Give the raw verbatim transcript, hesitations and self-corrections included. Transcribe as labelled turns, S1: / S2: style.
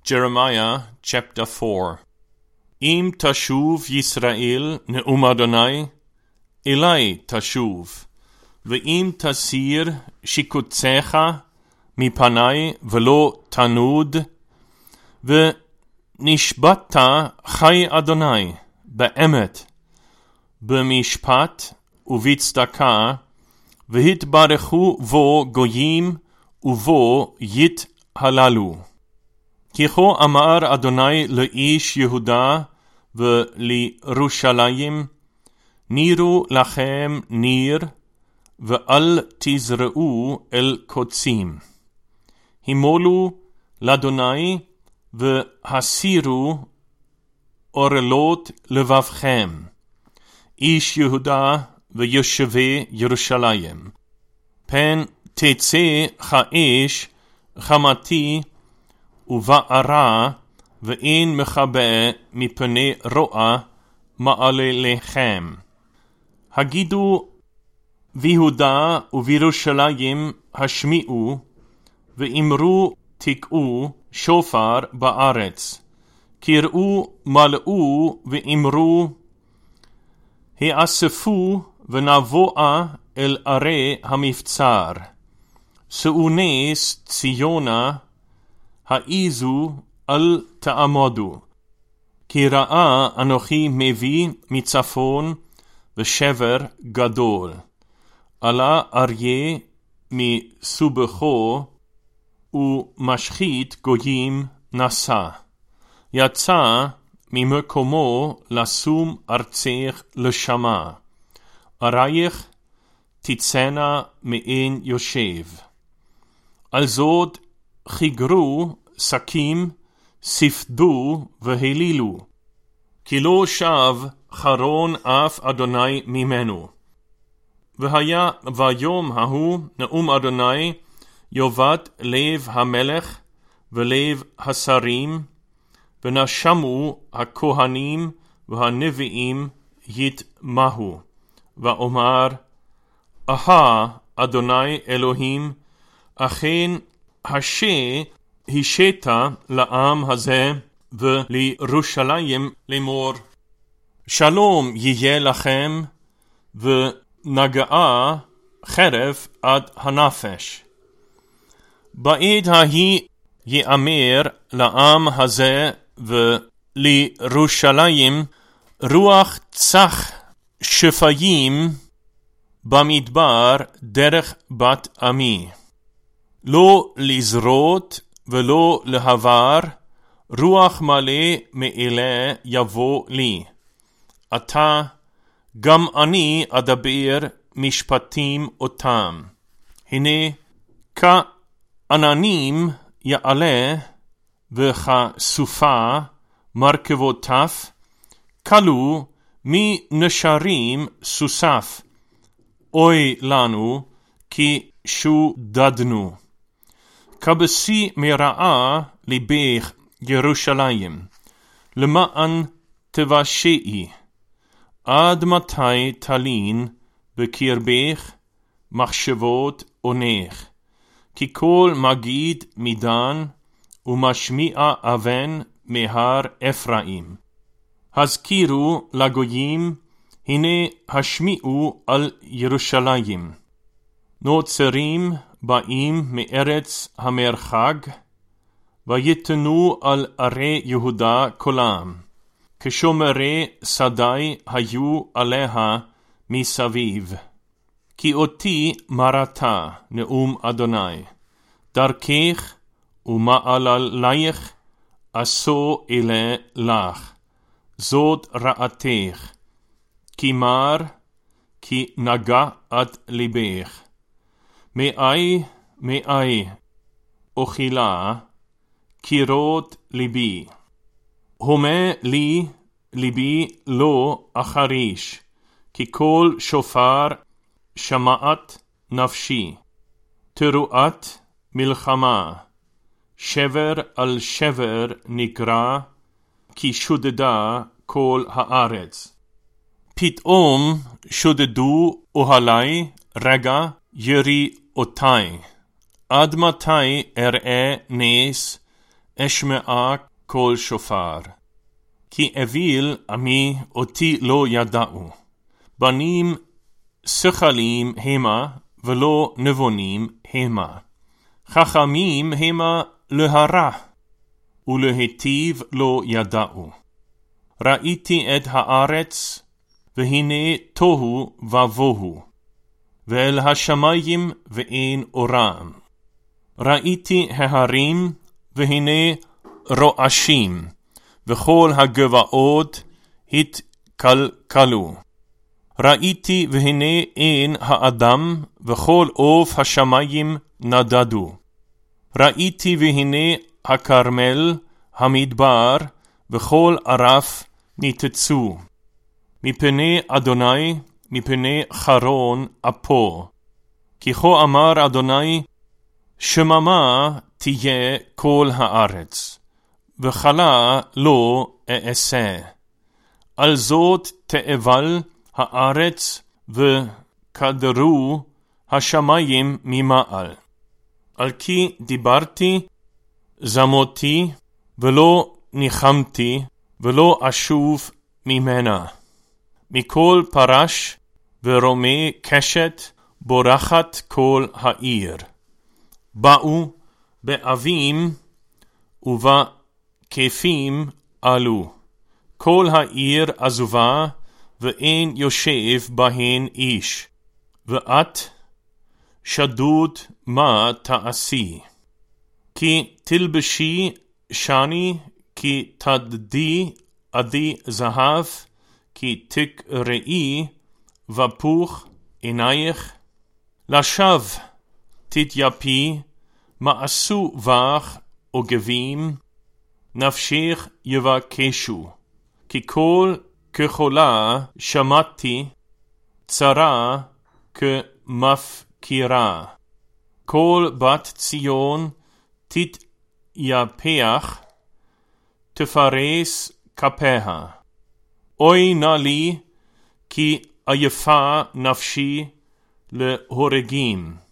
S1: Jeremiah chapter four. Im tashuv Yisrael ne'um Adonai, Elai tashuv, ve'im tasir shikutzecha mipanai velo tanud, ve'nishbata chai Adonai, be'emet, be'mishpat uvitzdaka, ve'hitbarechu vo goyim uvo yit halalu. Kicho amar Adonai leish Yehuda ve'lirushalayim, niru lachem nir, ve'al tizra'u el kotzim. Himolu l'Adonai ve'hasiru orelot levavchem. Ish Yehuda ve'yesheve Yerushalayim. Pen tetze cha'esh chamati ובערה ואין מחבא מפני רוע מעלליכם. הגידו ביהודה ובירושלים השמיעו, ואמרו תקעו שופר בארץ. קראו מלאו ואמרו האספו ונבואה אל ערי המבצר. שאו נס ציונה העיזו אל תעמודו, כי ראה אנוכי מביא מצפון ושבר גדול. עלה אריה מסובכו ומשחית גויים נשא. יצא ממקומו לשום ארצך לשמה. ארייך תצאנה מעין יושב. על זאת חיגרו שקים, ספדו והילילו, כי לא שב חרון אף אדוני ממנו. והיה ביום ההוא נאום אדוני יאבד לב המלך ולב השרים, ונשמו הכהנים והנביאים יתמהו, ואומר, אהה אדוני אלוהים, אכן השא השתה לעם הזה ולירושלים לאמור, שלום יהיה לכם, ונגעה חרב עד הנפש. בעת ההיא יאמר לעם הזה ולירושלים, רוח צח שפיים במדבר דרך בת עמי. לא לזרות ולא להבר, רוח מלא מאלה יבוא לי. עתה גם אני אדבר משפטים אותם. הנה כעננים יעלה וכסופה מרכבותיו, כלו מנשרים סוסף. אוי לנו כי שודדנו. כבשי מרעה ליבך ירושלים, למען תבשעי. עד מתי תלין בקרבך מחשבות אונך, כי כל מגיד מדן ומשמיע אבן מהר אפרים. הזכירו לגויים, הנה השמיעו על ירושלים. נוצרים באים מארץ המרחק, ויתנו על ערי יהודה כולם, כשומרי שדי היו עליה מסביב. כי אותי מרתה נאום אדוני, דרכך ומעללייך עשו אלה לך, זאת רעתך, כי מר, כי נגע עד ליבך. מאי, מאי, אוכילה, קירות ליבי. הומה לי, ליבי לא אחריש, כי כל שופר שמעת נפשי. תרועת מלחמה, שבר על שבר נקרא, כי שודדה כל הארץ. פתאום שודדו אוהלי רגע ירי אותי. עד מתי אראה נס אשמעה קול שופר. כי אוויל עמי אותי לא ידעו. בנים שכלים המה ולא נבונים המה. חכמים המה להרע, ולהיטיב לא ידעו. ראיתי את הארץ, והנה תוהו ובוהו, ואל השמיים ואין אורם. ראיתי ההרים, והנה רועשים, וכל הגבעות התקלקלו. ראיתי והנה אין האדם, וכל עוף השמיים נדדו. ראיתי והנה הכרמל, המדבר, וכל ערף ניתצו. מפני אדוני, מפני חרון אפו. כי כה אמר אדוני, שממה תהיה כל הארץ, וחלה לא אעשה. על זאת תאבל הארץ, וכדרו השמיים ממעל. על כי דיברתי, זמותי, ולא ניחמתי, ולא אשוב ממנה. מכל פרש ורומי קשת בורחת כל העיר. באו באבים ובכיפים עלו. כל העיר עזובה, ואין יושב בהן איש. ואת שדוד מה תעשי? כי תלבשי שני, כי תדדי עדי זהב, כי תקראי ופוך עינייך. לשווא תתייפי, מעשו בך עוגבים, נפשך יבקשו. כי כל כחולה שמעתי, צרה כמפקירה. כל בת ציון תתייפח, תפרס כפיה. אוי נא לי, כי עייפה נפשי להורגים.